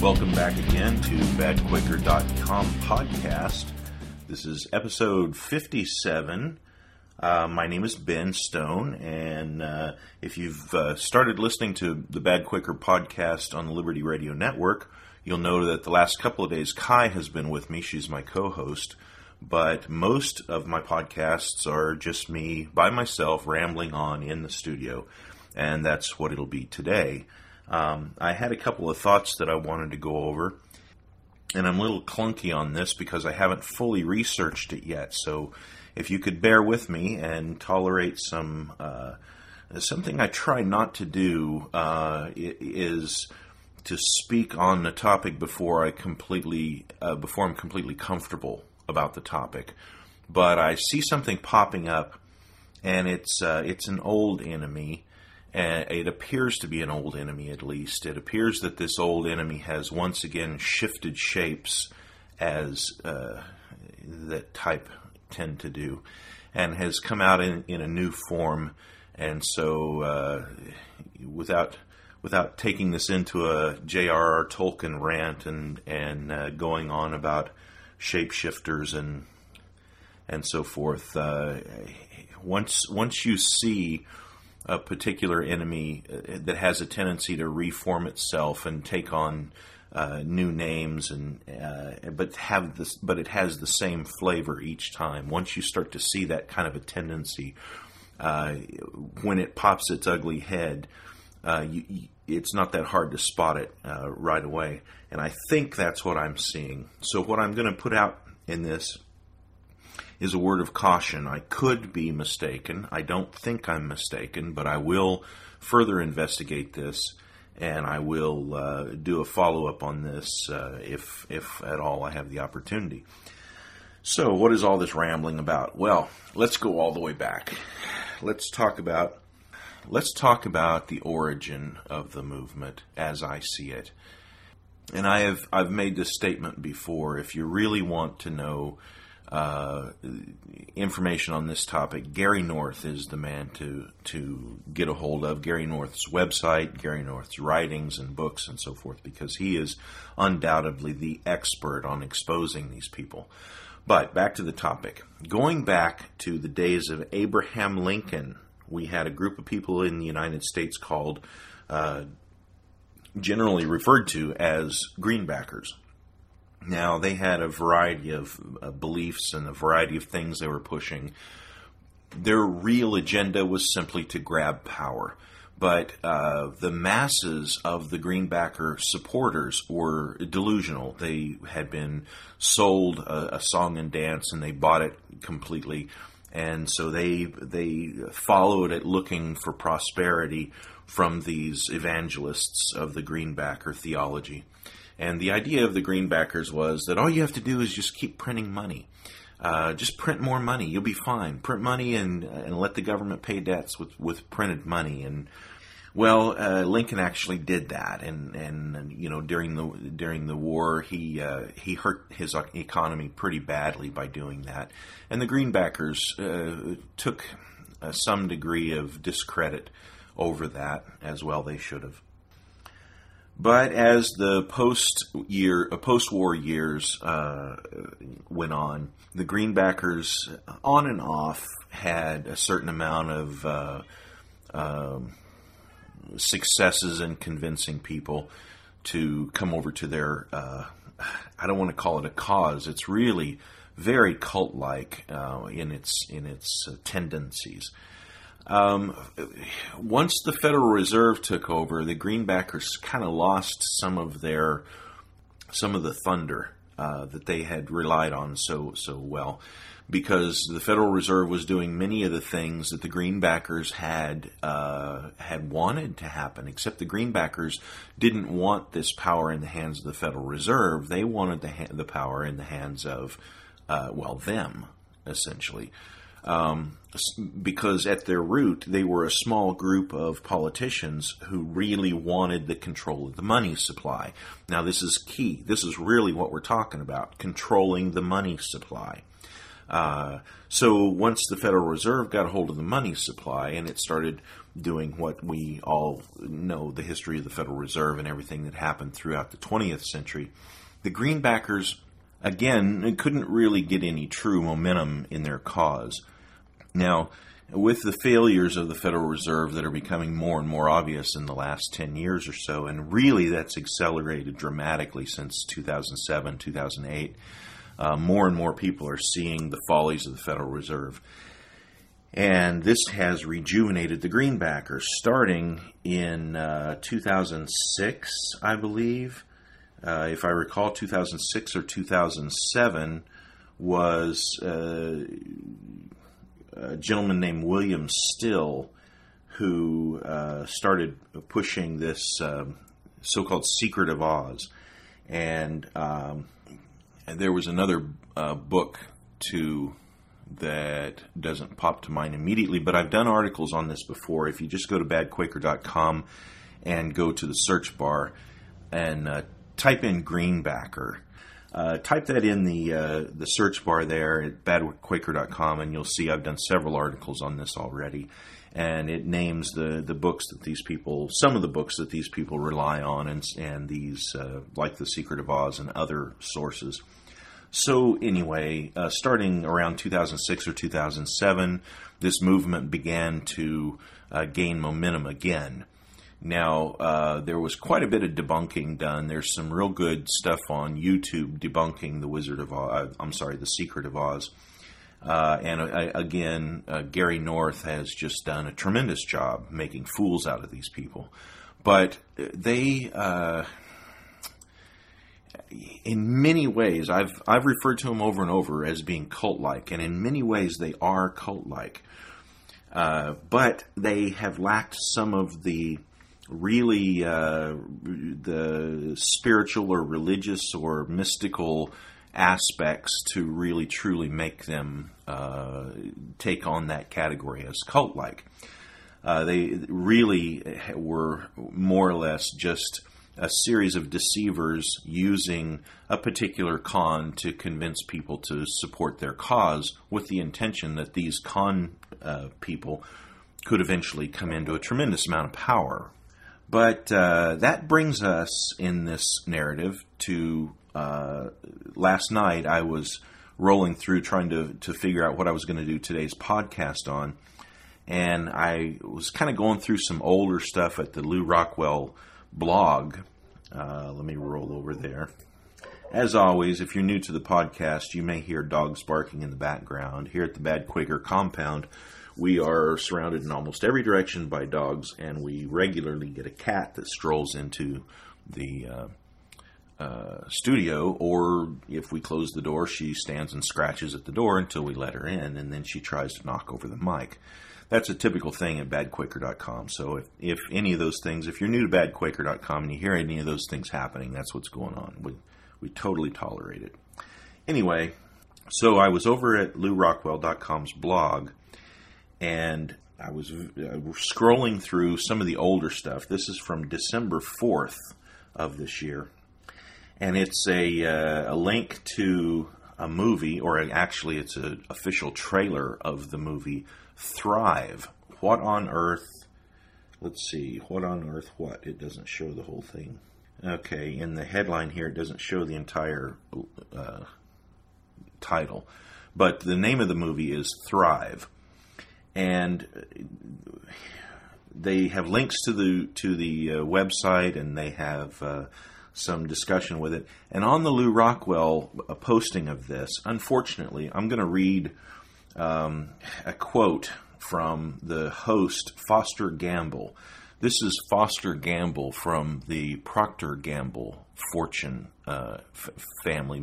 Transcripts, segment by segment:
Welcome back again to badquaker.com podcast. This is episode 57. My name is Ben Stone, and if you've started listening to the Bad Quaker podcast on the Liberty Radio Network, you'll know that the last couple of days Kai has been with me. She's my co-host, but most of my podcasts are just me by myself rambling on in the studio, and that's what it'll be today. I had a couple of thoughts that I wanted to go over, and I'm a little clunky on this because I haven't fully researched it yet, so if you could bear with me and tolerate something I try not to do is to speak on the topic before I'm completely comfortable about the topic. But I see something popping up, and it's an old enemy. It appears to be an old enemy, at least. It appears that this old enemy has once again shifted shapes, as that type tend to do, and has come out in a new form. And so, without taking this into a J.R.R. Tolkien rant and going on about shapeshifters and so forth, once you see a particular enemy that has a tendency to reform itself and take on new names, but it has the same flavor each time. Once you start to see that kind of a tendency, when it pops its ugly head, it's not that hard to spot it right away. And I think that's what I'm seeing. So what I'm going to put out in this is a word of caution. I could be mistaken. I don't think I'm mistaken, but I will further investigate this, and I will do a follow-up on this if at all I have the opportunity. So what is all this rambling about? Well, let's go all the way back. Let's talk about the origin of the movement as I see it. And I've made this statement before. If you really want to know information on this topic, Gary North is the man to get a hold of. Gary North's website, Gary North's writings and books and so forth, because he is undoubtedly the expert on exposing these people. But back to the topic. Going back to the days of Abraham Lincoln, we had a group of people in the United States called, generally referred to as greenbackers. Now, they had a variety of beliefs and a variety of things they were pushing. Their real agenda was simply to grab power. But the masses of the greenbacker supporters were delusional. They had been sold a song and dance, and they bought it completely. And so they followed it looking for prosperity from these evangelists of the greenbacker theology. And the idea of the greenbackers was that all you have to do is just keep printing money. Just print more money. You'll be fine. Print money and let the government pay debts with printed money. And well, Lincoln actually did that. And you know, during the war, he hurt his economy pretty badly by doing that. And the greenbackers took some degree of discredit over that, as well they should have. But as the post-war years went on, the greenbackers, on and off, had a certain amount of successes in convincing people to come over to their, I don't want to call it a cause. It's really very cult-like in its tendencies. Once the Federal Reserve took over, the greenbackers kind of lost some of the thunder that they had relied on so well, because the Federal Reserve was doing many of the things that the greenbackers had wanted to happen. Except the greenbackers didn't want this power in the hands of the Federal Reserve. They wanted the power in the hands of them, essentially. Because at their root, they were a small group of politicians who really wanted the control of the money supply. Now, this is key. This is really what we're talking about, controlling the money supply. So once the Federal Reserve got a hold of the money supply and it started doing what we all know, the history of the Federal Reserve and everything that happened throughout the 20th century, the greenbackers, again, couldn't really get any true momentum in their cause. Now, with the failures of the Federal Reserve that are becoming more and more obvious in the last 10 years or so, and really that's accelerated dramatically since 2007, 2008, more and more people are seeing the follies of the Federal Reserve. And this has rejuvenated the greenbackers starting in 2006, I believe. If I recall, 2006 or 2007 was a gentleman named William Still who started pushing this so-called Secret of Oz. And there was another book that doesn't pop to mind immediately, but I've done articles on this before. If you just go to badquaker.com and go to the search bar and type in greenbacker, type that in the search bar there at badquaker.com, and you'll see I've done several articles on this already. And it names the books that these people, some of the books that these people rely on, and these, like The Secret of Oz and other sources. So anyway, starting around 2006 or 2007, this movement began to gain momentum again. Now, there was quite a bit of debunking done. There's some real good stuff on YouTube debunking The Secret of Oz. Again, Gary North has just done a tremendous job making fools out of these people. But they, in many ways, I've referred to them over and over as being cult-like, and in many ways they are cult-like. But they have lacked some of the really the spiritual or religious or mystical aspects to really truly make them take on that category as cult-like. They really were more or less just a series of deceivers using a particular con to convince people to support their cause, with the intention that these con people could eventually come into a tremendous amount of power. But that brings us in this narrative to last night. I was rolling through trying to figure out what I was going to do today's podcast on, and I was kind of going through some older stuff at the Lew Rockwell blog. Let me roll over there. As always, if you're new to the podcast, you may hear dogs barking in the background. Here at the Bad Quaker compound, we are surrounded in almost every direction by dogs, and we regularly get a cat that strolls into the studio, or if we close the door, she stands and scratches at the door until we let her in, and then she tries to knock over the mic. That's a typical thing at badquaker.com. So if any of those things, if you're new to badquaker.com and you hear any of those things happening, that's what's going on. We totally tolerate it. Anyway, so I was over at LewRockwell.com's blog, and I was scrolling through some of the older stuff. This is from December 4th of this year. And it's a link to a movie, or actually it's an official trailer of the movie Thrive. What on earth? Let's see. What on earth what? It doesn't show the whole thing. Okay, in the headline here, it doesn't show the entire title. But the name of the movie is Thrive. And they have links to the website, and they have some discussion with it. And on the Lew Rockwell posting of this, unfortunately, I'm going to read a quote from the host, Foster Gamble. This is Foster Gamble from the Procter Gamble fortune family,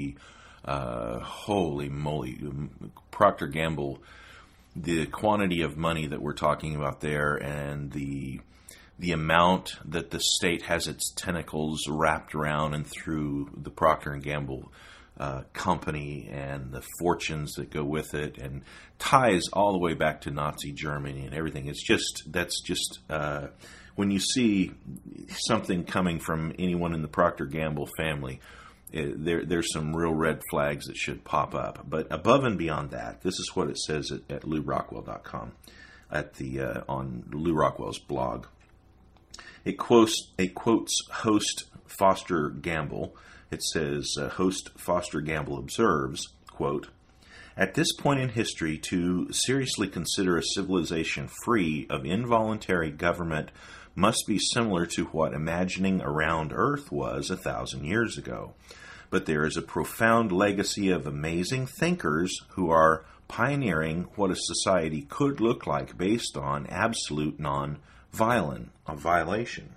holy moly, Procter Gamble, the quantity of money that we're talking about there, and the amount that the state has its tentacles wrapped around and through the Procter & Gamble company, and the fortunes that go with it, and ties all the way back to Nazi Germany and everything. That's just when you see something coming from anyone in the Procter & Gamble family, there's some real red flags that should pop up. But above and beyond that, this is what it says at LewRockwell.com, on Lew Rockwell's blog. It quotes host Foster Gamble. It says, host Foster Gamble observes, quote, "At this point in history, to seriously consider a civilization free of involuntary government must be similar to what imagining a round Earth was 1,000 years ago. But there is a profound legacy of amazing thinkers who are pioneering what a society could look like based on absolute violation."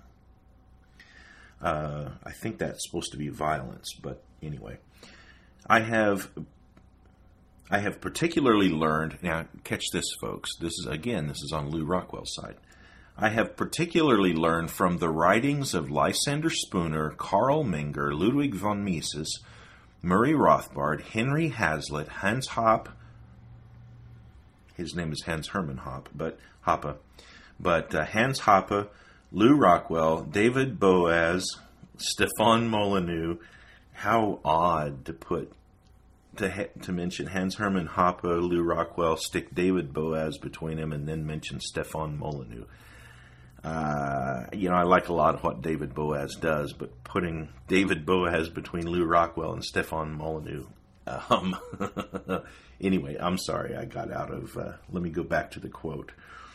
I think that's supposed to be violence, but anyway. I have particularly learned, now catch this folks, this is on Lew Rockwell's site. I have particularly learned from the writings of Lysander Spooner, Karl Menger, Ludwig von Mises, Murray Rothbard, Henry Hazlitt, Hans Hoppe, his name is Hans Hermann Hoppe, but Hans Hoppe, Lew Rockwell, David Boaz, Stefan Molyneux. How odd to mention Hans Hermann Hoppe, Lew Rockwell, stick David Boaz between him, and then mention Stefan Molyneux. I like a lot of what David Boaz does, but putting David Boaz between Lew Rockwell and Stefan Molyneux. Anyway, I'm sorry, I got out of. Let me go back to the quote.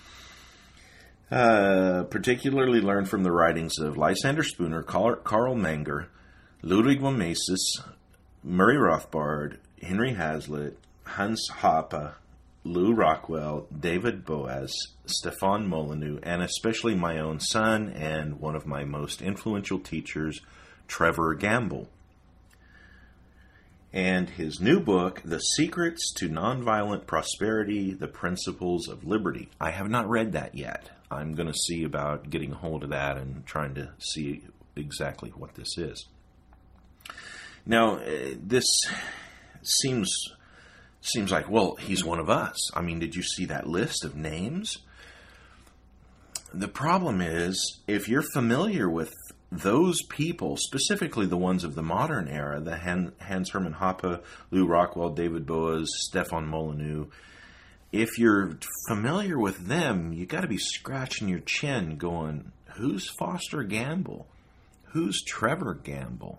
Particularly learned from the writings of Lysander Spooner, Karl Menger, Ludwig von Mises, Murray Rothbard, Henry Hazlitt, Hans Hoppe, Lew Rockwell, David Boaz, Stefan Molyneux, and especially my own son and one of my most influential teachers, Trevor Gamble. And his new book, The Secrets to Nonviolent Prosperity, The Principles of Liberty. I have not read that yet. I'm going to see about getting a hold of that and trying to see exactly what this is. Now, this seems like, well, he's one of us. I mean, did you see that list of names? The problem is, if you're familiar with those people, specifically the ones of the modern era, the Hans Hermann Hoppe, Lew Rockwell, David Boaz, Stefan Molyneux, if you're familiar with them, you got to be scratching your chin going, who's Foster Gamble? Who's Trevor Gamble?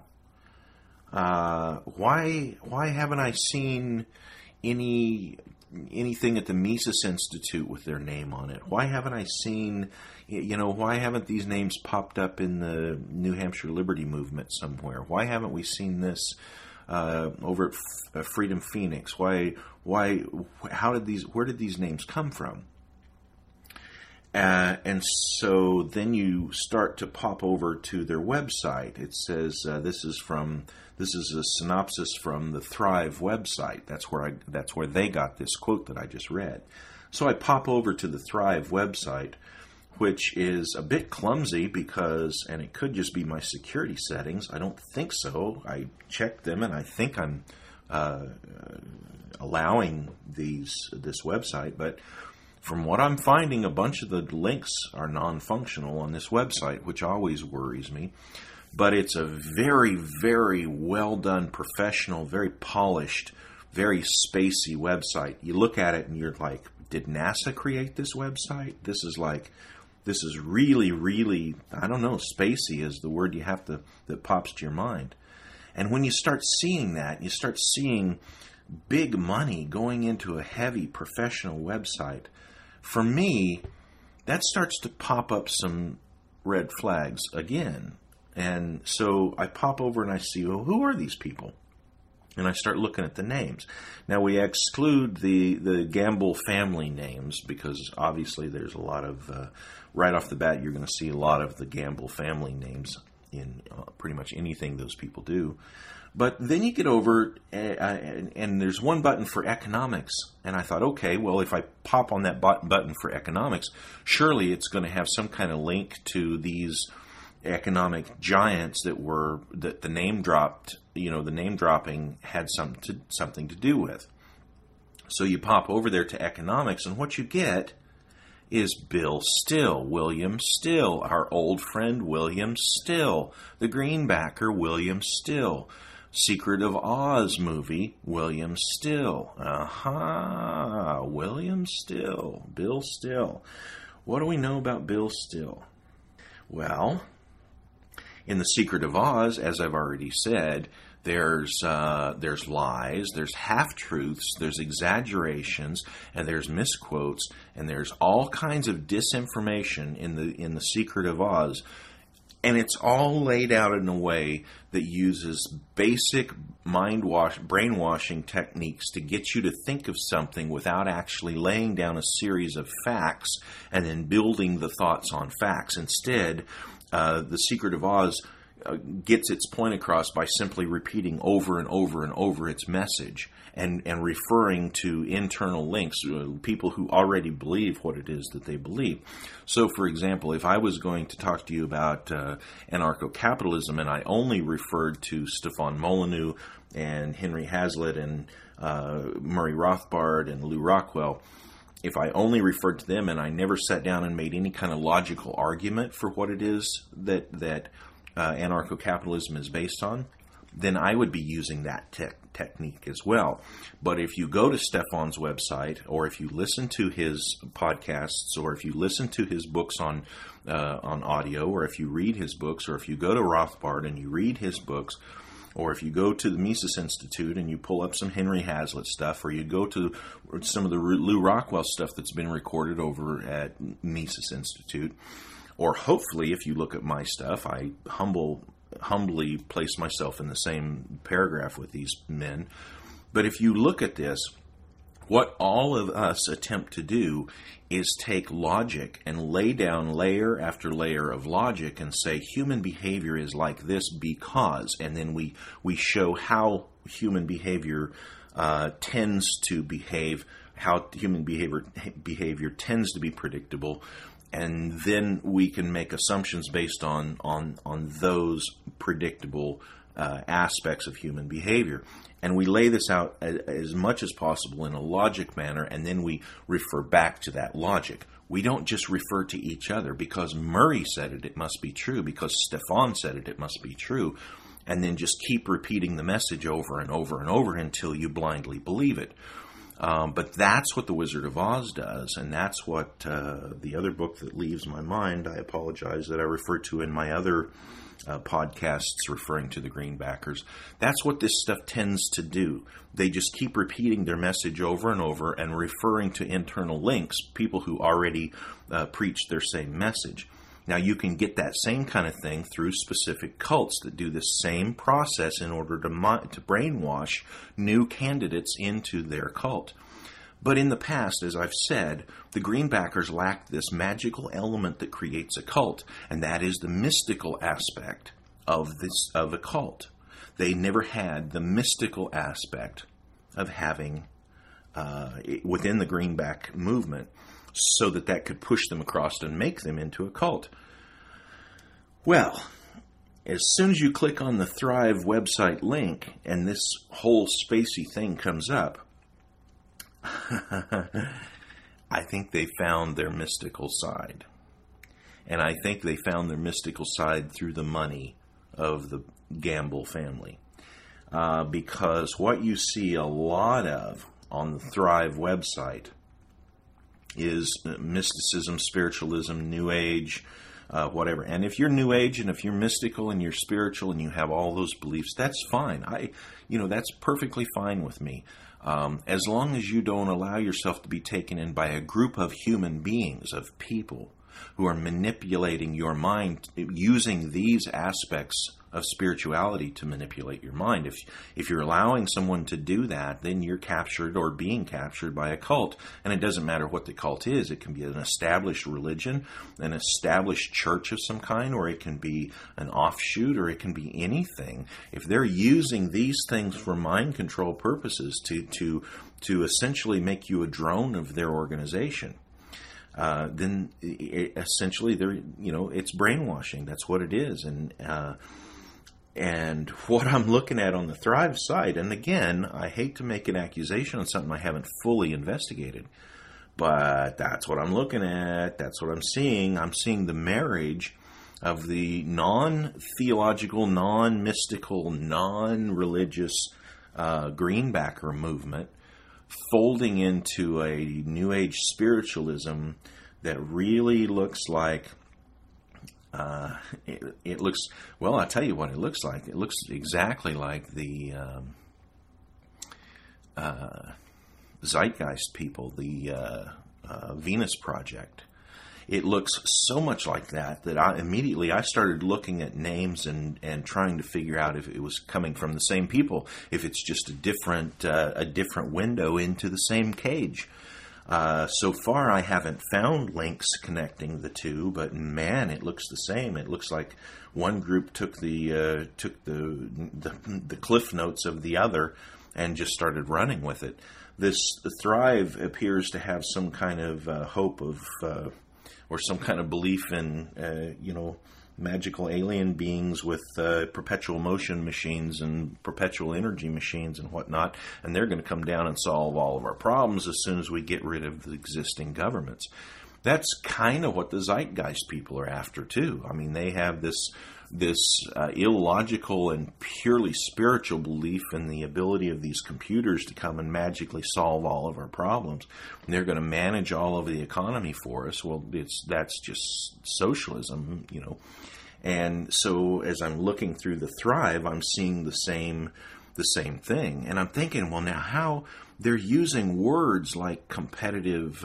Why haven't I seen anything at the Mises Institute with their name on it? Why haven't I seen, why haven't these names popped up in the New Hampshire Liberty Movement somewhere? Why haven't we seen this over at Freedom Phoenix? Where did these names come from? And so then you start to pop over to their website. It says this is a synopsis from the Thrive website. That's where they got this quote that I just read. So I pop over to the Thrive website, which is a bit clumsy and it could just be my security settings. I don't think so. I checked them, and I think I'm allowing this website, but from what I'm finding, a bunch of the links are non-functional on this website, which always worries me. But it's a very, very well done, professional, very polished, very spacey website. You look at it and you're like, did NASA create this website? This is really, really, I don't know, spacey is the word that pops to your mind. And when you start seeing that, you start seeing big money going into a heavy professional website, for me, that starts to pop up some red flags again. And so I pop over and I see, well, who are these people? And I start looking at the names. Now, we exclude the Gamble family names because obviously there's a lot of, right off the bat, you're going to see a lot of the Gamble family names in pretty much anything those people do. But then you get over, and there's one button for economics. And I thought, okay, well, if I pop on that button for economics, surely it's going to have some kind of link to these economic giants that the name dropped, the name dropping had something to do with. So you pop over there to economics, and what you get is Bill Still, William Still, our old friend William Still, the greenbacker William Still, Secret of Oz movie, William Still. William Still. Bill Still. What do we know about Bill Still? Well, in The Secret of Oz, as I've already said, there's lies, there's half-truths, there's exaggerations, and there's misquotes, and there's all kinds of disinformation in The Secret of Oz. And it's all laid out in a way that uses basic brainwashing techniques to get you to think of something without actually laying down a series of facts and then building the thoughts on facts. Instead, The Secret of Oz gets its point across by simply repeating over and over and over its message and referring to internal links, people who already believe what it is that they believe. So, for example, if I was going to talk to you about anarcho-capitalism and I only referred to Stefan Molyneux and Henry Hazlitt and Murray Rothbard and Lew Rockwell, if I only referred to them and I never sat down and made any kind of logical argument for what it is that anarcho-capitalism is based on, then I would be using that technique as well. But if you go to Stefan's website, or if you listen to his podcasts, or if you listen to his books on audio, or if you read his books, or if you go to Rothbard and you read his books, or if you go to the Mises Institute and you pull up some Henry Hazlitt stuff, or you go to some of the Lew Rockwell stuff that's been recorded over at Mises Institute, or hopefully if you look at my stuff, I humbly place myself in the same paragraph with these men. But if you look at this, what all of us attempt to do is take logic and lay down layer after layer of logic and say human behavior is like this because, and then we show how human behavior tends to behave, how human behavior tends to be predictable, and then we can make assumptions based on those predictable aspects of human behavior. And we lay this out as much as possible in a logic manner, and then we refer back to that logic. We don't just refer to each other. Because Murray said it, it must be true. Because Stefan said it, it must be true. And then just keep repeating the message over and over and over until you blindly believe it. But that's what The Wizard of Oz does, and that's what the other book that leaves my mind, I apologize, that I referred to in my other podcasts referring to the Greenbackers, that's what this stuff tends to do. They just keep repeating their message over and over and referring to internal links, people who already preach their same message. Now, you can get that same kind of thing through specific cults that do the same process in order to brainwash new candidates into their cult. But in the past, as I've said, the Greenbackers lacked this magical element that creates a cult, and that is the mystical aspect of a cult. They never had the mystical aspect of having within the Greenback movement, so that could push them across and make them into a cult. Well, as soon as you click on the Thrive website link and this whole spacey thing comes up, I think they found their mystical side. And I think they found their mystical side through the money of the Gamble family. Because what you see a lot of on the Thrive website is mysticism, spiritualism, New Age, whatever. And if you're New Age and if you're mystical and you're spiritual and you have all those beliefs, that's fine. That's perfectly fine with me. As long as you don't allow yourself to be taken in by a group of human beings, of people who are manipulating your mind, using these aspects of spirituality to manipulate your mind. If you're allowing someone to do that, then you're captured or being captured by a cult. And it doesn't matter what the cult is. It can be an established religion, an established church of some kind, or it can be an offshoot, or it can be anything. If they're using these things for mind control purposes to essentially make you a drone of their organization, then essentially it's brainwashing. That's what it is. And what I'm looking at on the Thrive site, and again, I hate to make an accusation on something I haven't fully investigated, but that's what I'm looking at. That's what I'm seeing. I'm seeing the marriage of the non-theological, non-mystical, non-religious greenbacker movement folding into a New Age spiritualism that really looks like, it looks, well, I'll tell you what it looks like. It looks exactly like the Zeitgeist people, the Venus Project. It looks so much like that I started looking at names and trying to figure out if it was coming from the same people, if it's just a different window into the same cage. So far, I haven't found links connecting the two, but man, it looks the same. It looks like one group took the cliff notes of the other and just started running with it. The Thrive appears to have some kind of hope of, or some kind of belief in, magical alien beings with perpetual motion machines and perpetual energy machines and whatnot, and they're going to come down and solve all of our problems as soon as we get rid of the existing governments. That's kind of what the Zeitgeist people are after, too. I mean, they have this illogical and purely spiritual belief in the ability of these computers to come and magically solve all of our problems. And they're going to manage all of the economy for us. Well, that's just socialism, And so as I'm looking through the Thrive, I'm seeing the same thing. And I'm thinking, well, now how they're using words like competitive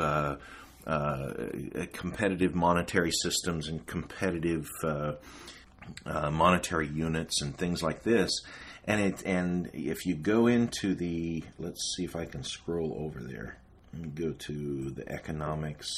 monetary systems and competitive monetary units and things like this, and if you go into let's see if I can scroll over there and go to the economics.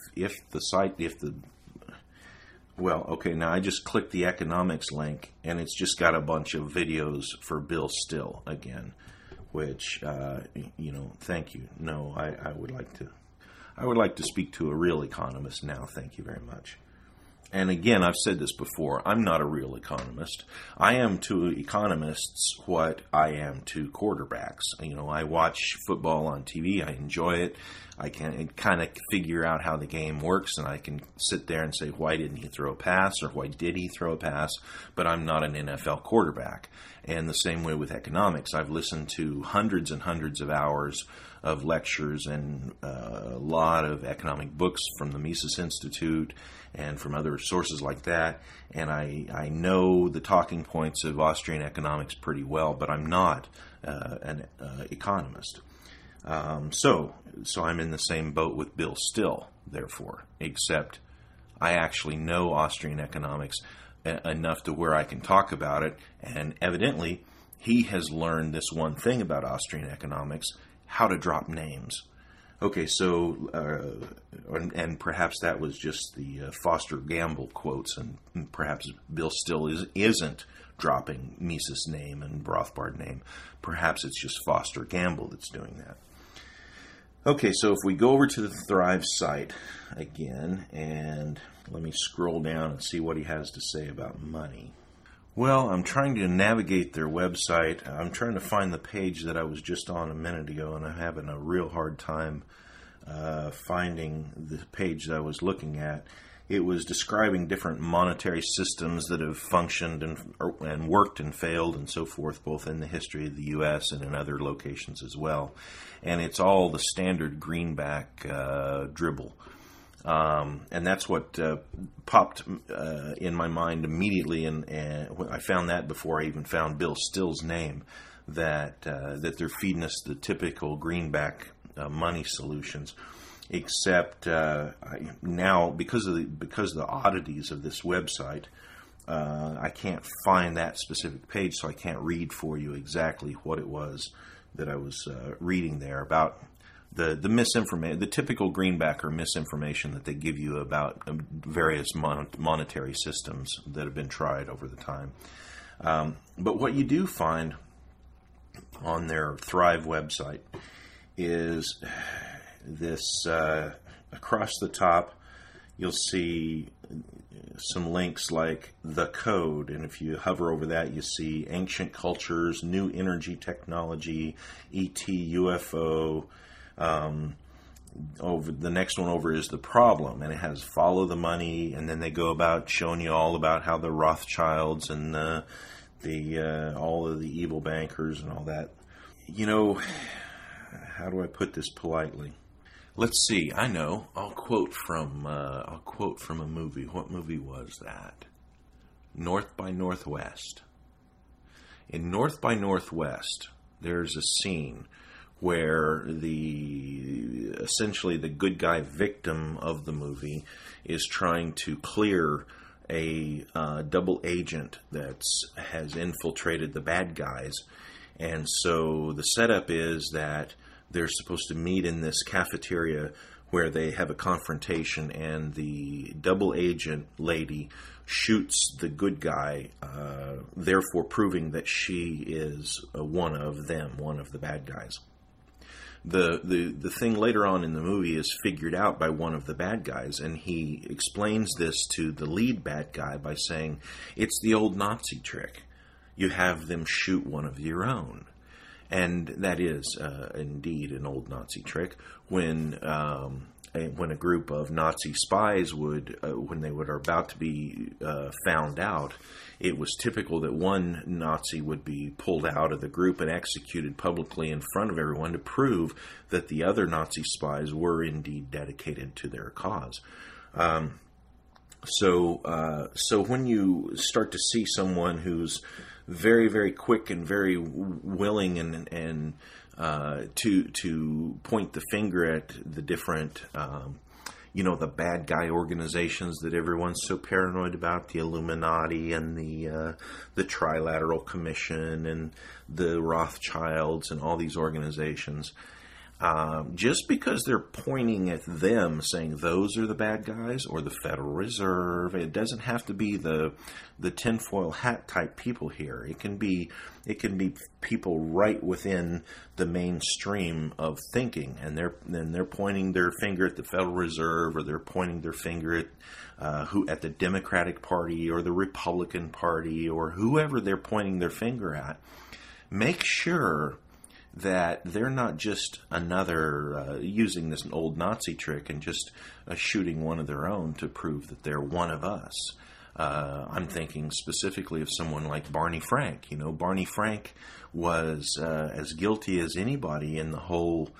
Now I just clicked the economics link, and it's just got a bunch of videos for Bill Still again, which thank you. No, I would like to speak to a real economist now. Thank you very much. And again, I've said this before, I'm not a real economist. I am to economists what I am to quarterbacks. I watch football on TV. I enjoy it. I can kind of figure out how the game works, and I can sit there and say, why didn't he throw a pass, or why did he throw a pass? But I'm not an NFL quarterback. And the same way with economics. I've listened to hundreds and hundreds of hours of lectures and a lot of economic books from the Mises Institute and from other sources like that, and I know the talking points of Austrian economics pretty well, but I'm not an economist. So I'm in the same boat with Bill Still, therefore, except I actually know Austrian economics enough to where I can talk about it, and evidently he has learned this one thing about Austrian economics: how to drop names. Okay, so, and perhaps that was just the Foster Gamble quotes, and perhaps Bill Still isn't dropping Mises' name and Rothbard name. Perhaps it's just Foster Gamble that's doing that. Okay, so if we go over to the Thrive site again, and let me scroll down and see what he has to say about money. Well, I'm trying to navigate their website. I'm trying to find the page that I was just on a minute ago, and I'm having a real hard time finding the page that I was looking at. It was describing different monetary systems that have functioned and worked and failed and so forth, both in the history of the U.S. and in other locations as well. And it's all the standard greenback dribble. And that's what popped in my mind immediately, and I found that before I even found Bill Still's name, that they're feeding us the typical greenback money solutions, except now because of the oddities of this website, I can't find that specific page, so I can't read for you exactly what it was that I was reading there about. The misinformation, the typical greenbacker misinformation that they give you about various monetary systems that have been tried over the time. But what you do find on their Thrive website is this, across the top, you'll see some links like The Code, and if you hover over that, you see Ancient Cultures, New Energy Technology, ET, UFO, over the next one over is the problem, and it has follow the money, and then they go about showing you all about how the Rothschilds and the all of the evil bankers and all that. How do I put this politely? Let's see. I know. I'll quote from a movie. What movie was that? North by Northwest. In North by Northwest, there's a scene where essentially the good guy victim of the movie is trying to clear a double agent that has infiltrated the bad guys. And so the setup is that they're supposed to meet in this cafeteria where they have a confrontation, and the double agent lady shoots the good guy, therefore proving that she is one of them, one of the bad guys. The thing later on in the movie is figured out by one of the bad guys, and he explains this to the lead bad guy by saying, it's the old Nazi trick. You have them shoot one of your own. And that is indeed an old Nazi trick. When a group of Nazi spies when they were about to be found out, it was typical that one Nazi would be pulled out of the group and executed publicly in front of everyone to prove that the other Nazi spies were indeed dedicated to their cause. So when you start to see someone who's very, very quick and very willing and to point the finger at the different, the bad guy organizations that everyone's so paranoid about, the Illuminati and the Trilateral Commission and the Rothschilds and all these organizations. Just because they're pointing at them, saying those are the bad guys, or the Federal Reserve, it doesn't have to be the tinfoil hat type people here. It can be people right within the mainstream of thinking, and they're pointing their finger at the Federal Reserve, or they're pointing their finger at the Democratic Party or the Republican Party, or whoever they're pointing their finger at. Make sure that they're not just another using this old Nazi trick and just shooting one of their own to prove that they're one of us. I'm thinking specifically of someone like Barney Frank. Barney Frank was as guilty as anybody in the whole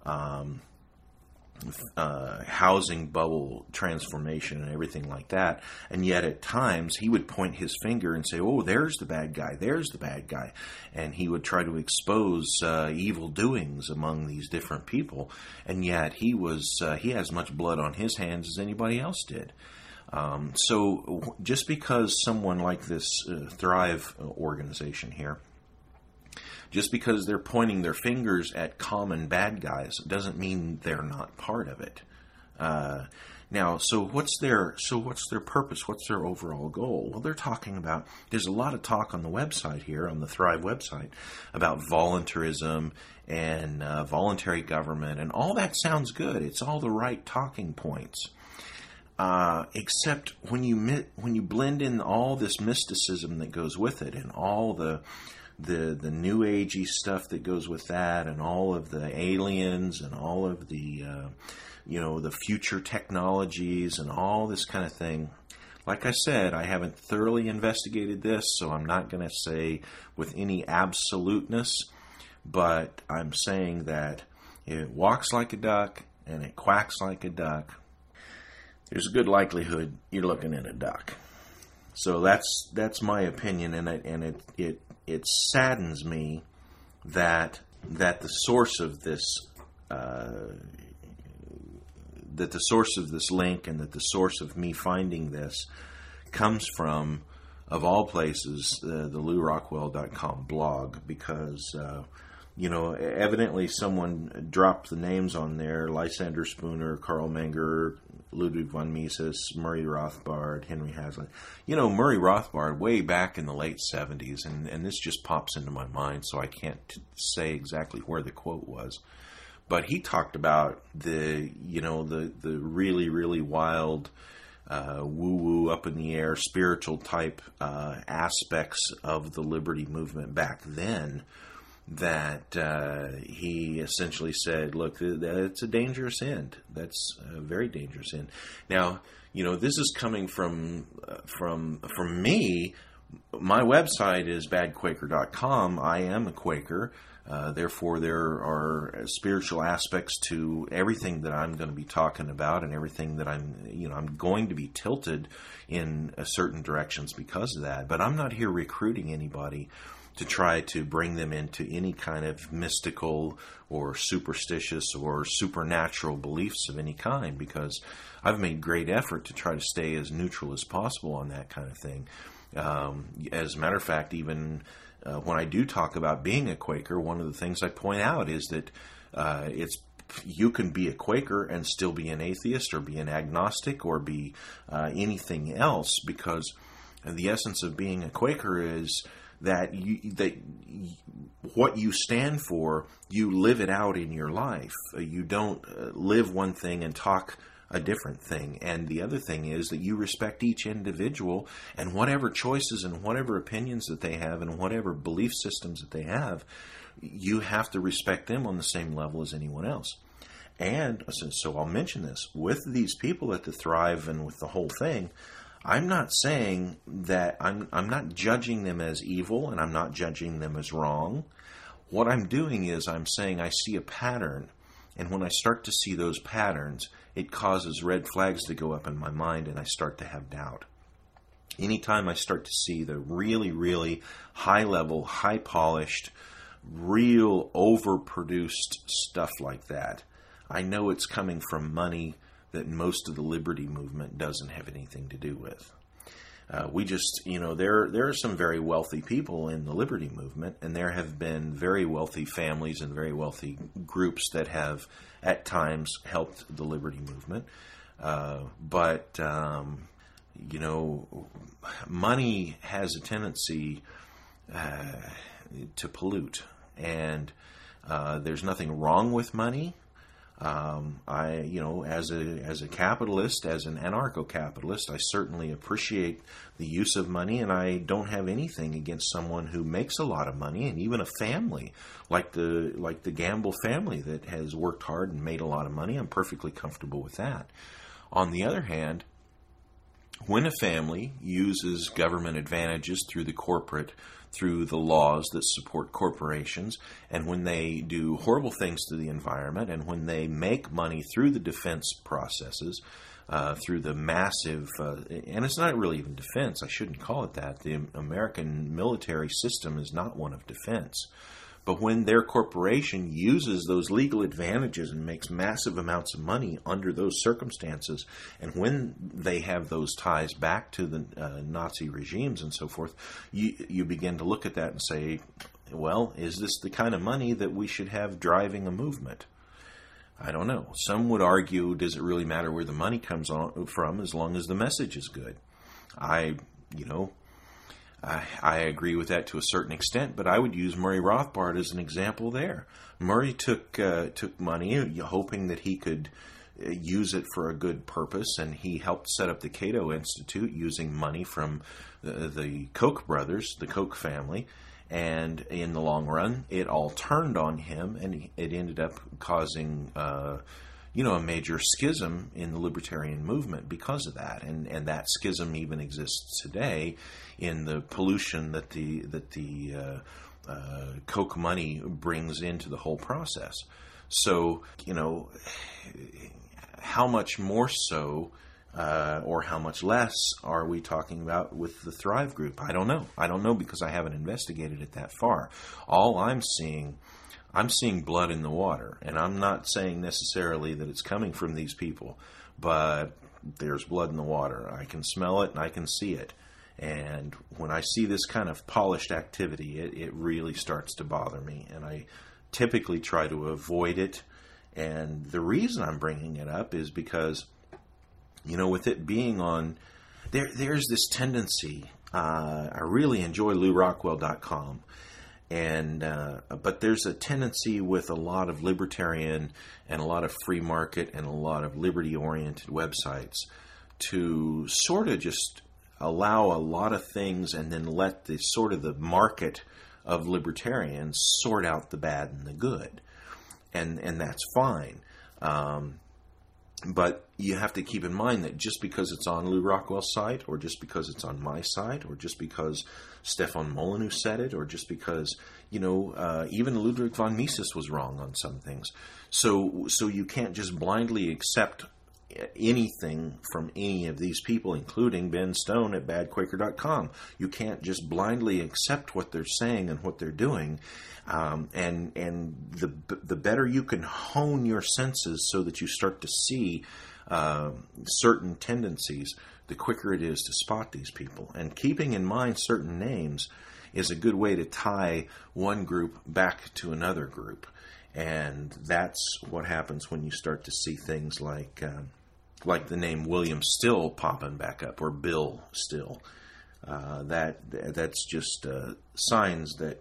housing bubble transformation and everything like that. And yet at times he would point his finger and say, oh, there's the bad guy, there's the bad guy. And he would try to expose evil doings among these different people. And yet he has as much blood on his hands as anybody else did. So just because someone like this Thrive organization here, just because they're pointing their fingers at common bad guys doesn't mean they're not part of it. Now, so what's their purpose? What's their overall goal? Well, they're talking about, there's a lot of talk on the website here, on the Thrive website, about voluntarism and voluntary government, and all that sounds good. It's all the right talking points. Except when you blend in all this mysticism that goes with it, and all the new agey stuff that goes with that, and all of the aliens, and all of the the future technologies, and all this kind of thing. Like I said, I haven't thoroughly investigated this, so I'm not going to say with any absoluteness, but I'm saying that it walks like a duck and it quacks like a duck. There's a good likelihood you're looking at a duck. So that's my opinion, and it saddens me that the source of this link, and that the source of me finding this comes from, of all places, the LouRockwell.com blog, because evidently someone dropped the names on there: Lysander Spooner, Carl Menger, Ludwig von Mises, Murray Rothbard, Henry Hazlitt. Murray Rothbard, way back in the late 70s, and this just pops into my mind, so I can't say exactly where the quote was. But he talked about the really, really wild, woo-woo, up in the air, spiritual type aspects of the liberty movement back then, that he essentially said, look, that's a dangerous end. That's a very dangerous end. Now, this is coming from me. My website is badquaker.com. I am a Quaker. Therefore, there are spiritual aspects to everything that I'm going to be talking about, and everything that I'm going to be tilted in certain directions because of that. But I'm not here recruiting anybody to try to bring them into any kind of mystical or superstitious or supernatural beliefs of any kind, because I've made great effort to try to stay as neutral as possible on that kind of thing. As a matter of fact, even when I do talk about being a Quaker, one of the things I point out is that you can be a Quaker and still be an atheist or be an agnostic or be anything else, because the essence of being a Quaker is that what you stand for, you live it out in your life. You don't live one thing and talk a different thing. And the other thing is that you respect each individual and whatever choices and whatever opinions that they have and whatever belief systems that they have, you have to respect them on the same level as anyone else. And so I'll mention this. With these people at the Thrive and with the whole thing, I'm not saying that I'm not judging them as evil, and I'm not judging them as wrong. What I'm doing is I'm saying I see a pattern, and when I start to see those patterns, it causes red flags to go up in my mind, and I start to have doubt. Anytime I start to see the really, really high-level, high-polished, real overproduced stuff like that, I know it's coming from money that most of the liberty movement doesn't have anything to do with. We just, there are some very wealthy people in the liberty movement, and there have been very wealthy families and very wealthy groups that have at times helped the liberty movement. But money has a tendency to pollute, and there's nothing wrong with money. As a capitalist, as an anarcho-capitalist, I certainly appreciate the use of money, and I don't have anything against someone who makes a lot of money, and even a family like the Gamble family that has worked hard and made a lot of money. I'm perfectly comfortable with that. On the other hand, when a family uses government advantages through the laws that support corporations, and when they do horrible things to the environment, and when they make money through the defense processes, through the massive, and it's not really even defense, I shouldn't call it that. The American military system is not one of defense. But when their corporation uses those legal advantages and makes massive amounts of money under those circumstances, and when they have those ties back to the Nazi regimes and so forth, you begin to look at that and say, well, is this the kind of money that we should have driving a movement? I don't know. Some would argue, does it really matter where the money comes from as long as the message is good? I agree with that to a certain extent, but I would use Murray Rothbard as an example there. Murray took money, hoping that he could use it for a good purpose, and he helped set up the Cato Institute using money from the Koch brothers, the Koch family, and in the long run, it all turned on him, and it ended up causing a major schism in the libertarian movement because of that, and that schism even exists today in the pollution that the Koch money brings into the whole process. So, how much more so, or how much less are we talking about with the Thrive group? I don't know. I don't know because I haven't investigated it that far. All I'm seeing blood in the water, and I'm not saying necessarily that it's coming from these people, but there's blood in the water. I can smell it and I can see it. And when I see this kind of polished activity, it really starts to bother me, and I typically try to avoid it. And the reason I'm bringing it up is because, with it being on, there's this tendency. I really enjoy LouRockwell.com. But there's a tendency with a lot of libertarian and a lot of free market and a lot of liberty-oriented websites to sort of just allow a lot of things and then let the market of libertarians sort out the bad and the good, and that's fine. But you have to keep in mind that just because it's on Lew Rockwell's site, or just because it's on my site, or just because Stefan Molyneux said it, or just because, even Ludwig von Mises was wrong on some things. So you can't just blindly accept anything from any of these people, including Ben Stone at badquaker.com. You can't just blindly accept what they're saying and what they're doing. And the better you can hone your senses so that you start to see certain tendencies, the quicker it is to spot these people. And keeping in mind certain names is a good way to tie one group back to another group. And that's what happens when you start to see things like the name William Still popping back up, or Bill Still. That's just signs that,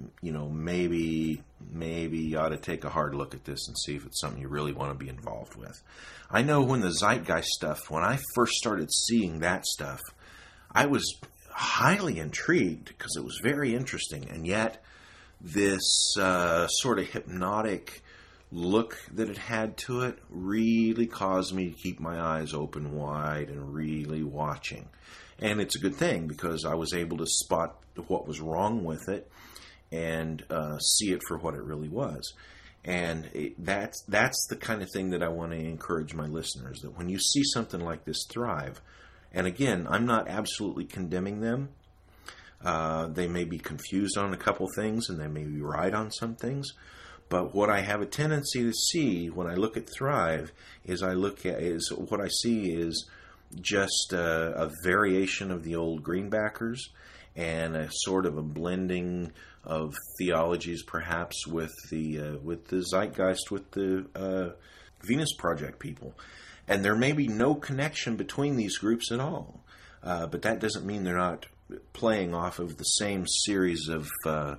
maybe you ought to take a hard look at this and see if it's something you really want to be involved with. I know when the Zeitgeist stuff, when I first started seeing that stuff, I was highly intrigued because it was very interesting, and yet this sort of hypnotic look that it had to it really caused me to keep my eyes open wide and really watching. And it's a good thing, because I was able to spot what was wrong with it and see it for what it really was. And that's the kind of thing that I want to encourage my listeners, that when you see something like this thrive, and again, I'm not absolutely condemning them. They may be confused on a couple things, and they may be right on some things. But what I have a tendency to see when I look at Thrive is what I see is just a variation of the old greenbackers, and a sort of a blending of theologies, perhaps with the Zeitgeist, with the Venus Project people. And there may be no connection between these groups at all, but that doesn't mean they're not playing off of the same series of.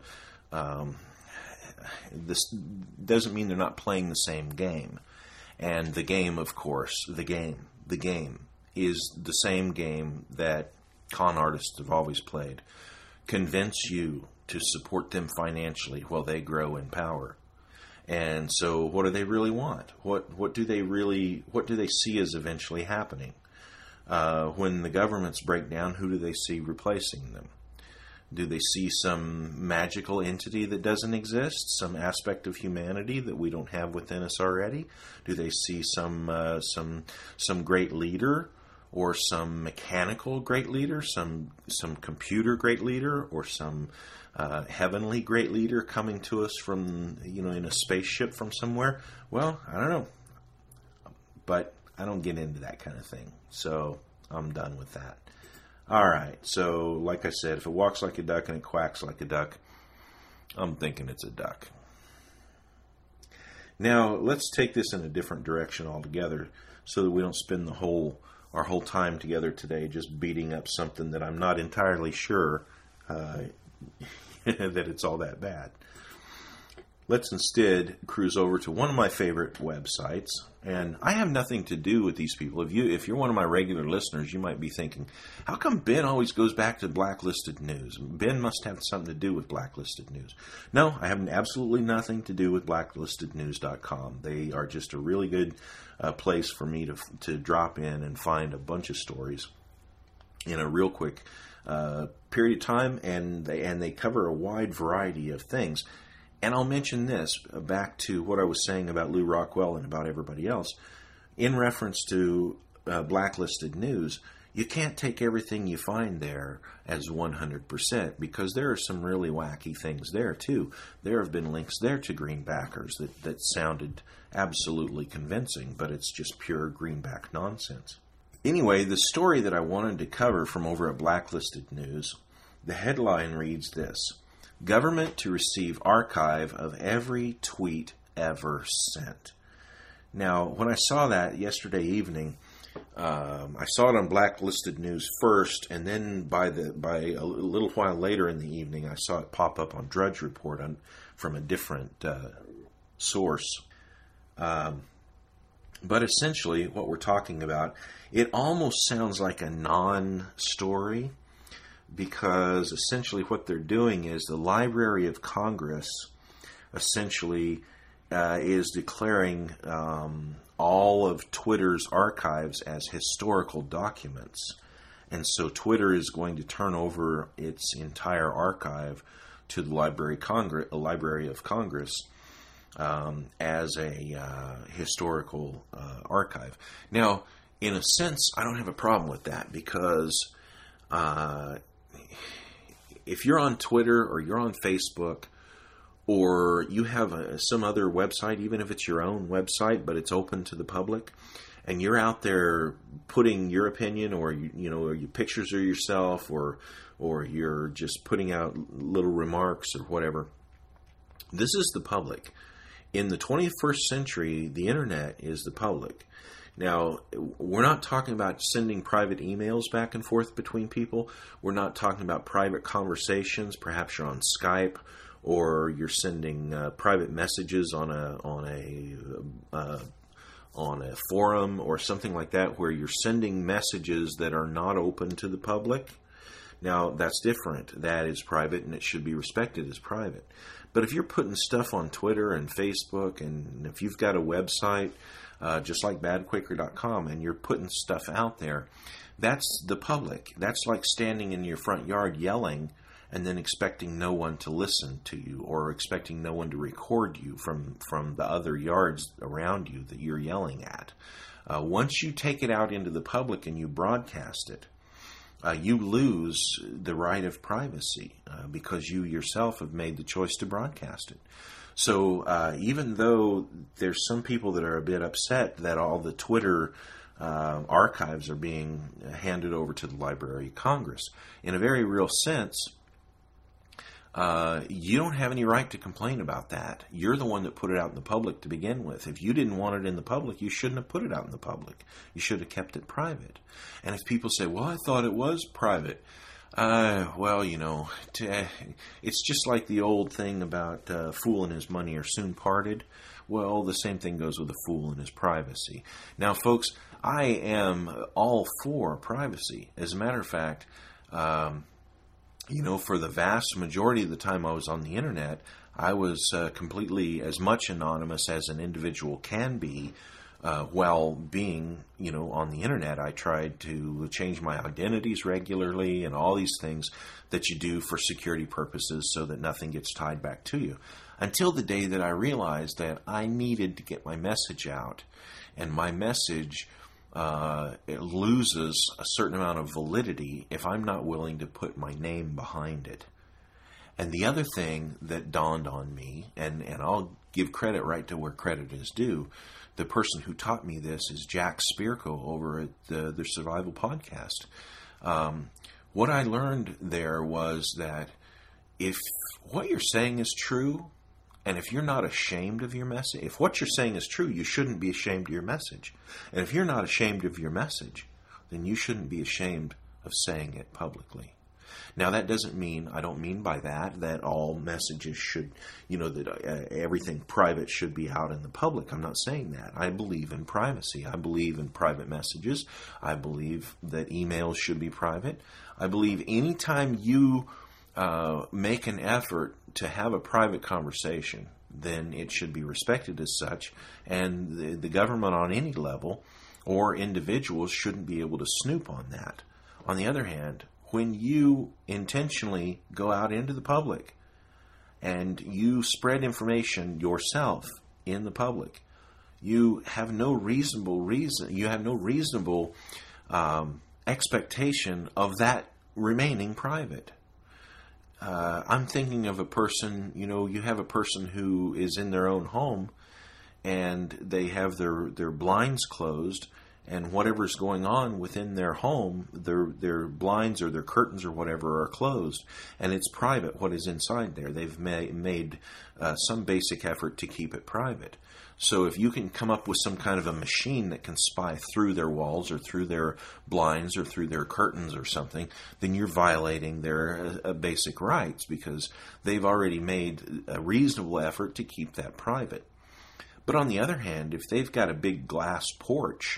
This doesn't mean they're not playing the same game. And the game, of course, the game is the same game that con artists have always played. Convince you to support them financially while they grow in power. And so what do they really want? What do they see as eventually happening? When the governments break down, who do they see replacing them? Do they see some magical entity that doesn't exist? Some aspect of humanity that we don't have within us already? Do they see some great leader, or some mechanical great leader, some computer great leader, or some heavenly great leader coming to us from, in a spaceship from somewhere? Well, I don't know. But I don't get into that kind of thing. So I'm done with that. All right, so like I said, if it walks like a duck and it quacks like a duck, I'm thinking it's a duck. Now, let's take this in a different direction altogether, so that we don't spend our whole time together today just beating up something that I'm not entirely sure that it's all that bad. Let's instead cruise over to one of my favorite websites, and I have nothing to do with these people. If you're one of my regular listeners, you might be thinking, how come Ben always goes back to Blacklisted News? Ben must have something to do with Blacklisted News. No, I have absolutely nothing to do with blacklistednews.com. They are just a really good place for me to drop in and find a bunch of stories in a real quick period of time, and they cover a wide variety of things. And I'll mention this, back to what I was saying about Lew Rockwell and about everybody else. In reference to Blacklisted News, you can't take everything you find there as 100%, because there are some really wacky things there, too. There have been links there to greenbackers that sounded absolutely convincing, but it's just pure greenback nonsense. Anyway, the story that I wanted to cover from over at Blacklisted News, the headline reads this: Government to receive archive of every tweet ever sent. Now, when I saw that yesterday evening, I saw it on Blacklisted News first, and then by a little while later in the evening, I saw it pop up on Drudge Report from a different source. But essentially, what we're talking about, it almost sounds like a non-story, because essentially what they're doing is the Library of Congress essentially is declaring all of Twitter's archives as historical documents. And so Twitter is going to turn over its entire archive to the Library of Congress as a historical archive. Now, in a sense, I don't have a problem with that, because if you're on Twitter or you're on Facebook or you have some other website, even if it's your own website but it's open to the public, and you're out there putting your opinion, or or you pictures of yourself, or you're just putting out little remarks or whatever, this is the public. In the 21st century, the internet is the public. Now, we're not talking about sending private emails back and forth between people. We're not talking about private conversations. Perhaps you're on Skype, or you're sending private messages on a forum or something like that, where you're sending messages that are not open to the public. Now, that's different. That is private, and it should be respected as private. But if you're putting stuff on Twitter and Facebook, and if you've got a website, just like badquaker.com, and you're putting stuff out there, that's the public. That's like standing in your front yard yelling and then expecting no one to listen to you, or expecting no one to record you from the other yards around you that you're yelling at. Once you take it out into the public and you broadcast it, you lose the right of privacy because you yourself have made the choice to broadcast it. So even though there's some people that are a bit upset that all the Twitter archives are being handed over to the Library of Congress, in a very real sense, you don't have any right to complain about that. You're the one that put it out in the public to begin with. If you didn't want it in the public, you shouldn't have put it out in the public. You should have kept it private. And if people say, well, I thought it was private, well, it's just like the old thing about a fool and his money are soon parted. Well, the same thing goes with a fool and his privacy. Now, folks, I am all for privacy. As a matter of fact, for the vast majority of the time I was on the internet, I was completely as much anonymous as an individual can be. While being, on the internet, I tried to change my identities regularly and all these things that you do for security purposes so that nothing gets tied back to you. Until the day that I realized that I needed to get my message out, and my message it loses a certain amount of validity if I'm not willing to put my name behind it. And the other thing that dawned on me, and I'll give credit right to where credit is due, the person who taught me this is Jack Spirko over at the Survival Podcast. What I learned there was that if what you're saying is true, and if you're not ashamed of your message, if what you're saying is true, you shouldn't be ashamed of your message. And if you're not ashamed of your message, then you shouldn't be ashamed of saying it publicly. Now, that doesn't mean, I don't mean by that all messages should, that everything private should be out in the public. I'm not saying that. I believe in privacy. I believe in private messages. I believe that emails should be private. I believe anytime you make an effort to have a private conversation, then it should be respected as such, and the government on any level or individuals shouldn't be able to snoop on that. On the other hand, when you intentionally go out into the public and you spread information yourself in the public, you have no reasonable expectation of that remaining private. I'm thinking of a person, you have a person who is in their own home and they have their blinds closed, and whatever's going on within their home, their blinds or their curtains or whatever are closed, and it's private what is inside there. They've made some basic effort to keep it private. So if you can come up with some kind of a machine that can spy through their walls or through their blinds or through their curtains or something, then you're violating their basic rights, because they've already made a reasonable effort to keep that private. But on the other hand, if they've got a big glass porch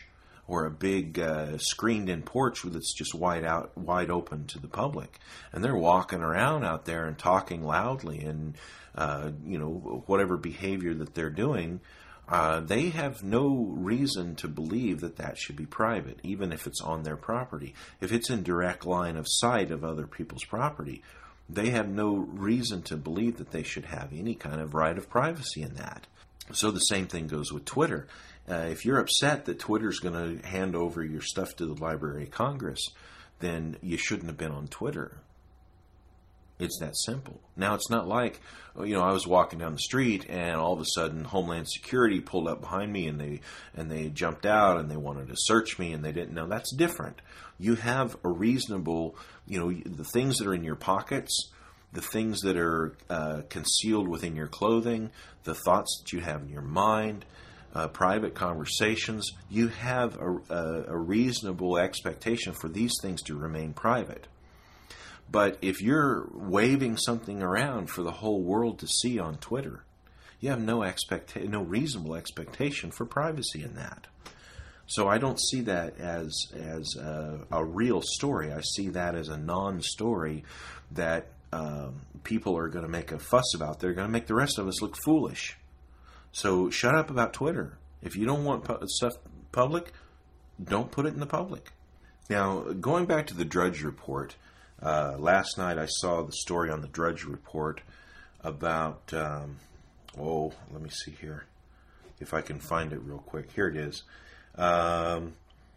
or a big screened-in porch that's just wide open to the public, and they're walking around out there and talking loudly, and whatever behavior that they're doing, they have no reason to believe that that should be private, even if it's on their property. If it's in direct line of sight of other people's property, they have no reason to believe that they should have any kind of right of privacy in that. So the same thing goes with Twitter. If you're upset that Twitter's going to hand over your stuff to the Library of Congress, then you shouldn't have been on Twitter. It's that simple. Now, it's not like, I was walking down the street and all of a sudden Homeland Security pulled up behind me and they jumped out and they wanted to search me and they didn't know. That's different. You have a reasonable, the things that are in your pockets, the things that are concealed within your clothing, the thoughts that you have in your mind, private conversations, you have a reasonable expectation for these things to remain private. But if you're waving something around for the whole world to see on Twitter, you have no reasonable expectation for privacy in that. So I don't see that as a real story. I see that as a non-story that people are going to make a fuss about. They're going to make the rest of us look foolish. So shut up about Twitter. If you don't want stuff public, don't put it in the public. Now, going back to the Drudge Report, last night I saw the story on the Drudge Report about, let me see here, if I can find it real quick. Here it is. Obama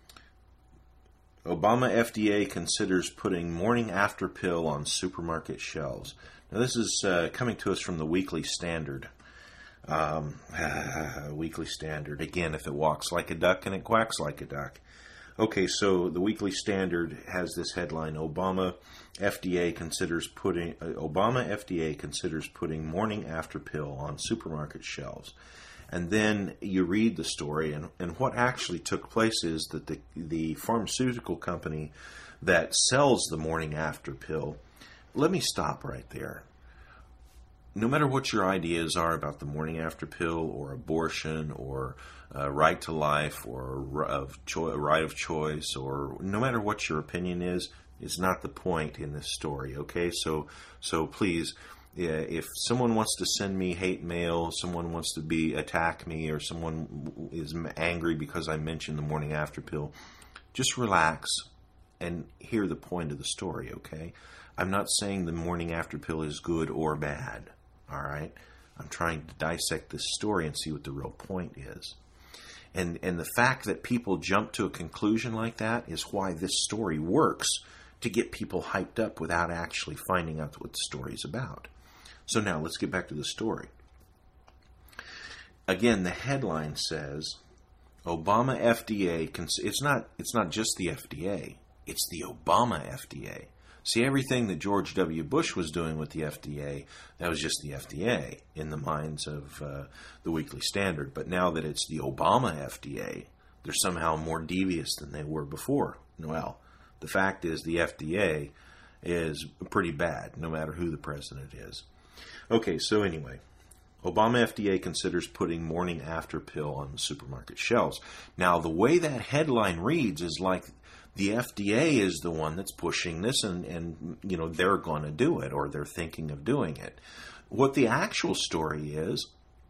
FDA considers putting morning after pill on supermarket shelves. Now this is coming to us from the Weekly Standard. Weekly Standard. Again, if it walks like a duck and it quacks like a duck. Okay, so the Weekly Standard has this headline: Obama FDA considers putting morning after pill on supermarket shelves. And then you read the story, and what actually took place is that the pharmaceutical company that sells the morning after pill. Let me stop right there. No matter what your ideas are about the morning after pill or abortion or right to life or right of choice, or no matter what your opinion is, it's not the point in this story, okay? So please, if someone wants to send me hate mail, someone wants to attack me, or someone is angry because I mentioned the morning after pill, just relax and hear the point of the story, okay? I'm not saying the morning after pill is good or bad. All right, I'm trying to dissect this story and see what the real point is. And the fact that people jump to a conclusion like that is why this story works, to get people hyped up without actually finding out what the story is about. So now let's get back to the story. Again, the headline says, Obama FDA, it's not just the FDA, it's the Obama FDA. See, everything that George W. Bush was doing with the FDA, that was just the FDA in the minds of the Weekly Standard. But now that it's the Obama FDA, they're somehow more devious than they were before. Well, the fact is the FDA is pretty bad, no matter who the president is. Okay, so anyway, Obama FDA considers putting morning after pill on the supermarket shelves. Now, the way that headline reads is like the FDA is the one that's pushing this, and they're going to do it, or they're thinking of doing it. What the actual story is,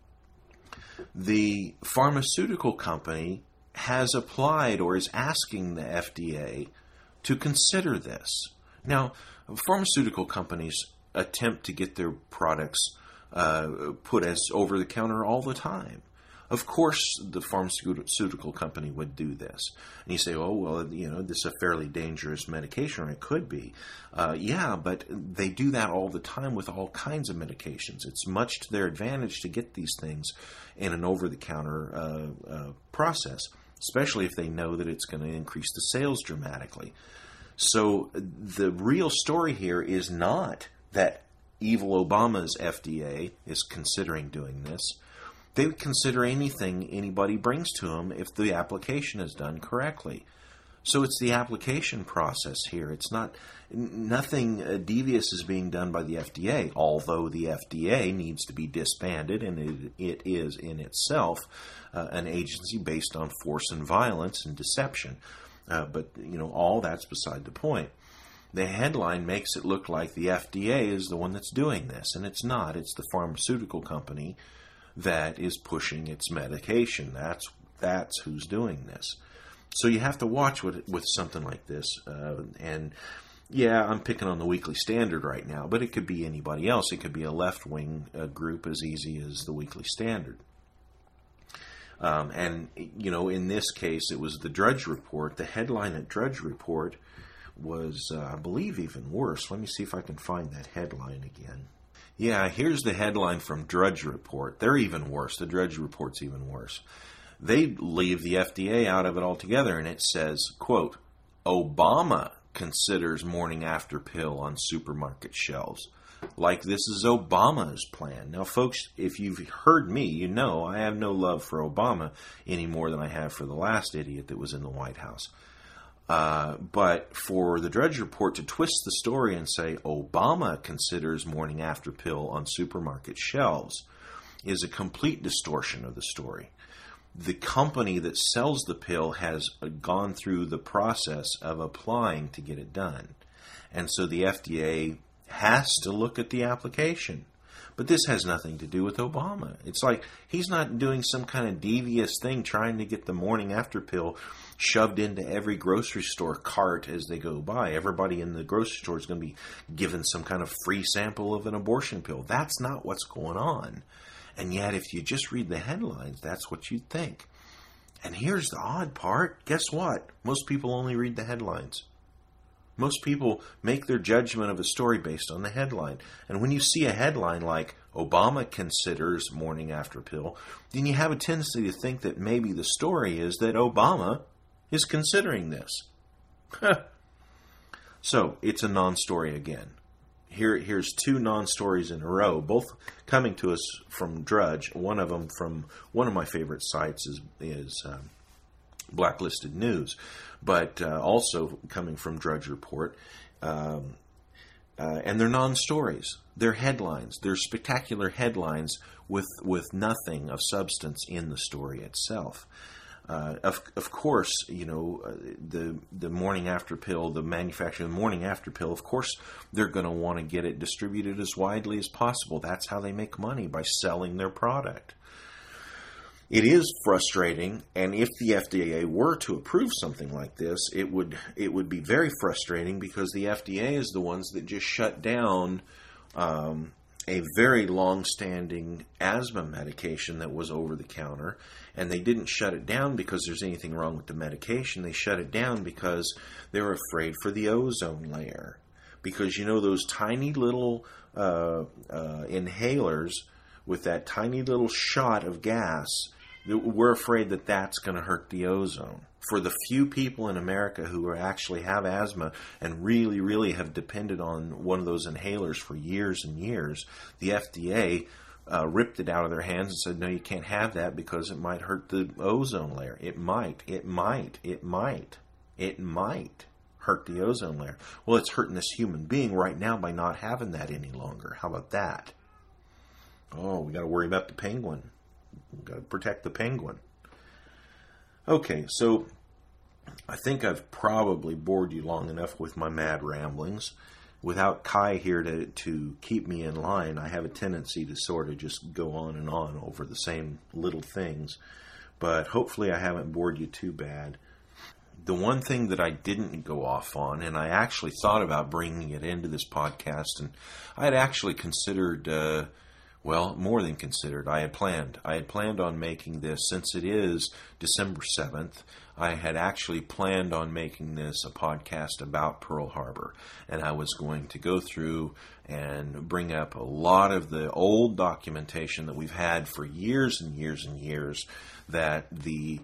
the pharmaceutical company has applied or is asking the FDA to consider this. Now, pharmaceutical companies attempt to get their products put as over-the-counter all the time. Of course, the pharmaceutical company would do this. And you say, this is a fairly dangerous medication, or it could be. Yeah, but they do that all the time with all kinds of medications. It's much to their advantage to get these things in an over-the-counter process, especially if they know that it's going to increase the sales dramatically. So the real story here is not that evil Obama's FDA is considering doing this. They would consider anything anybody brings to them if the application is done correctly. So it's the application process here. It's not, nothing devious is being done by the FDA, although the FDA needs to be disbanded, and it is in itself an agency based on force and violence and deception. But, all that's beside the point. The headline makes it look like the FDA is the one that's doing this, and it's not. It's the pharmaceutical company that is pushing its medication. That's who's doing this. So you have to watch with something like this. And yeah, I'm picking on the Weekly Standard right now, but it could be anybody else. It could be a left-wing group as easy as the Weekly Standard. And, in this case, it was the Drudge Report. The headline at Drudge Report was, I believe, even worse. Let me see if I can find that headline again. Yeah, here's the headline from Drudge Report. They're even worse. The Drudge Report's even worse. They leave the FDA out of it altogether, and it says, quote, Obama considers morning after pill on supermarket shelves. Like this is Obama's plan. Now, folks, if you've heard me, you know I have no love for Obama any more than I have for the last idiot that was in the White House. But for the Drudge Report to twist the story and say Obama considers morning after pill on supermarket shelves is a complete distortion of the story. The company that sells the pill has gone through the process of applying to get it done. And so the FDA has to look at the application. But this has nothing to do with Obama. It's like he's not doing some kind of devious thing trying to get the morning after pill shoved into every grocery store cart as they go by. Everybody in the grocery store is going to be given some kind of free sample of an abortion pill. That's not what's going on. And yet, if you just read the headlines, that's what you'd think. And here's the odd part. Guess what? Most people only read the headlines. Most people make their judgment of a story based on the headline. And when you see a headline like, Obama considers morning after pill, then you have a tendency to think that maybe the story is that Obama is considering this. So, it's a non-story again. Here's two non-stories in a row, both coming to us from Drudge. One of them from one of my favorite sites is Blacklisted News, but also coming from Drudge Report. And they're non-stories. They're headlines. They're spectacular headlines with nothing of substance in the story itself. Of course, the morning after pill, the manufacturer of the morning after pill, of course, they're going to want to get it distributed as widely as possible. That's how they make money, by selling their product. It is frustrating, and if the FDA were to approve something like this, it would be very frustrating, because the FDA is the ones that just shut down a very long-standing asthma medication that was over-the-counter, and they didn't shut it down because there's anything wrong with the medication. They shut it down because they were afraid for the ozone layer. Because, those tiny little inhalers with that tiny little shot of gas, we're afraid that that's going to hurt the ozone. For the few people in America who actually have asthma and really, really have depended on one of those inhalers for years and years, the FDA ripped it out of their hands and said, no, you can't have that because it might hurt the ozone layer. It might hurt the ozone layer. Well, it's hurting this human being right now by not having that any longer. How about that? Oh, we got to worry about the penguin. We've got to protect the penguin. Okay, so I think I've probably bored you long enough with my mad ramblings. Without Kai here to keep me in line, I have a tendency to sort of just go on and on over the same little things. But hopefully I haven't bored you too bad. The one thing that I didn't go off on, and I actually thought about bringing it into this podcast, and I had actually considered... more than considered. I had planned on making this, since it is December 7th, I had actually planned on making this a podcast about Pearl Harbor. And I was going to go through and bring up a lot of the old documentation that we've had for years and years and years that the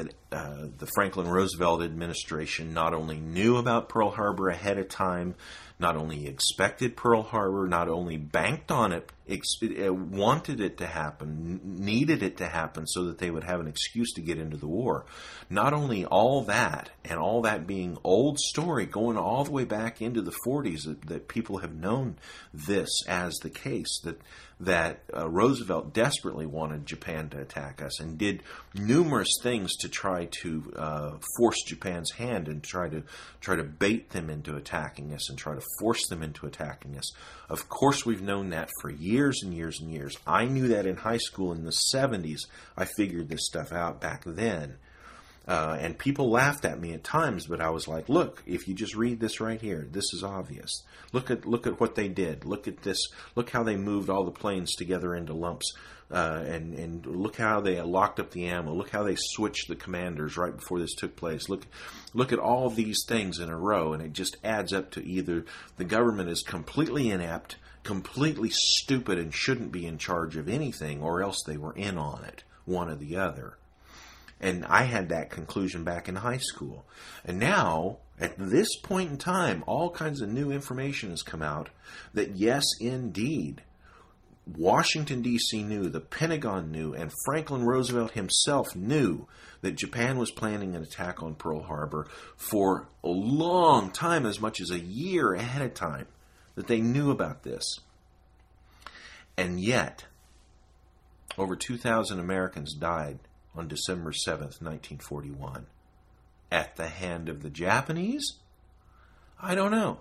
Franklin Roosevelt administration not only knew about Pearl Harbor ahead of time, not only expected Pearl Harbor, not only banked on it, wanted it to happen, needed it to happen so that they would have an excuse to get into the war. Not only all that, and all that being old story, going all the way back into the 40s, that people have known this as the case, that Roosevelt desperately wanted Japan to attack us and did numerous things to try to force Japan's hand and try to bait them into attacking us and try to force them into attacking us. Of course, we've known that for years and years and years. I knew that in high school in the 70s. I figured this stuff out back then. And people laughed at me at times, but I was like, look, if you just read this right here, this is obvious. Look at what they did. Look at this. Look how they moved all the planes together into lumps. And look how they locked up the ammo. Look how they switched the commanders right before this took place. Look at all these things in a row, and it just adds up to either the government is completely inept, completely stupid, and shouldn't be in charge of anything, or else they were in on it, one or the other. And I had that conclusion back in high school. And now, at this point in time, all kinds of new information has come out that yes, indeed, Washington, D.C. knew, the Pentagon knew, and Franklin Roosevelt himself knew that Japan was planning an attack on Pearl Harbor for a long time, as much as a year ahead of time, that they knew about this. And yet, over 2,000 Americans died on December 7th, 1941. At the hand of the Japanese? I don't know.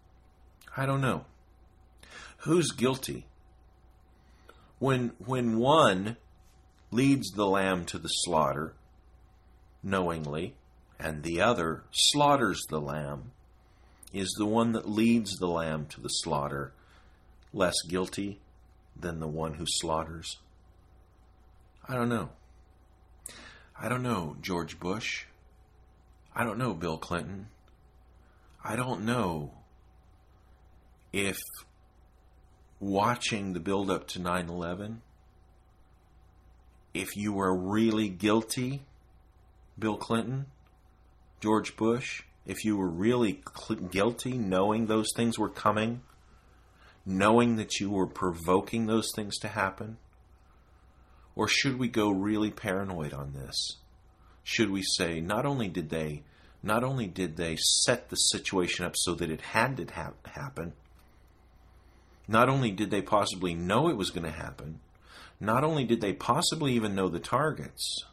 Who's guilty? When one leads the lamb to the slaughter, knowingly, and the other slaughters the lamb, is the one that leads the lamb to the slaughter less guilty than the one who slaughters? I don't know. I don't know, George Bush. I don't know, Bill Clinton. I don't know if watching the build-up to 9/11, if you were really guilty, Bill Clinton, George Bush, if you were really guilty knowing those things were coming, knowing that you were provoking those things to happen, or should we go really paranoid on this? Should we say, not only did they set the situation up so that it had to happen, not only did they possibly know it was going to happen, not only did they possibly even know the targets,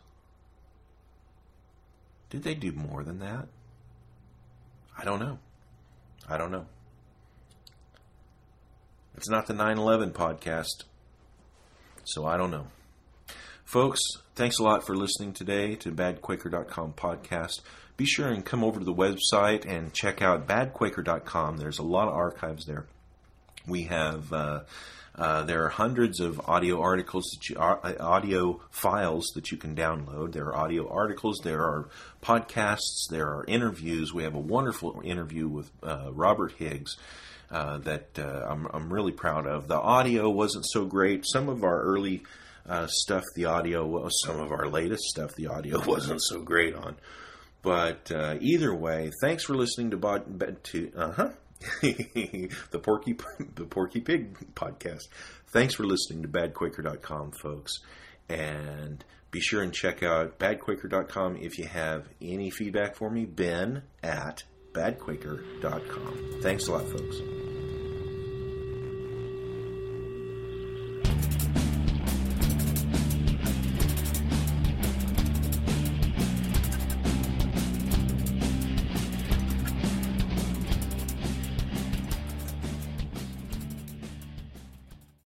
did they do more than that? I don't know. It's not the 9/11 podcast, so I don't know. Folks, thanks a lot for listening today to badquaker.com podcast. Be sure and come over to the website and check out badquaker.com. There's a lot of archives there. We have there are hundreds of audio articles, audio files that you can download. There are audio articles, there are podcasts, there are interviews. We have a wonderful interview with Robert Higgs that I'm really proud of. The audio wasn't so great. Some of our early stuff, the audio was, some of our latest stuff, the audio wasn't so great on. But either way, thanks for listening to the Porky Pig podcast. Thanks for listening to badquaker.com, folks. And be sure and check out badquaker.com if you have any feedback for me. Ben at badquaker.com. Thanks a lot, folks.